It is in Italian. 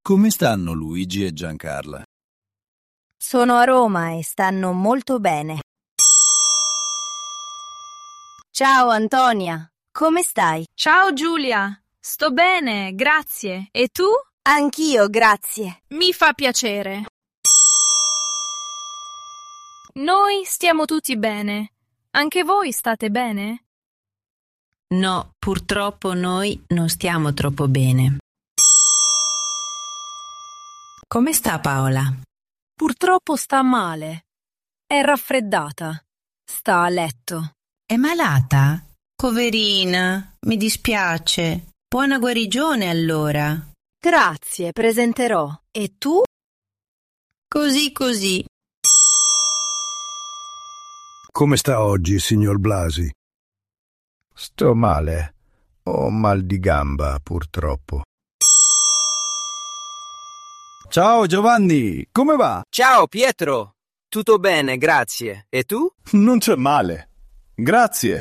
Come stanno Luigi e Giancarla? Sono a Roma e stanno molto bene. Ciao Antonia, come stai? Ciao Giulia, sto bene, grazie. E tu? Anch'io, grazie. Mi fa piacere. Noi stiamo tutti bene. Anche voi state bene? No, purtroppo noi non stiamo troppo bene. Come sta Paola? Purtroppo sta male. È raffreddata. Sta a letto. È malata? Poverina, mi dispiace. Buona guarigione allora. Grazie, presenterò. E tu? Così così. Come sta oggi, signor Blasi? Sto male. Ho mal di gamba, purtroppo. Ciao Giovanni, come va? Ciao Pietro, tutto bene, grazie. E tu? Non c'è male. Grazie.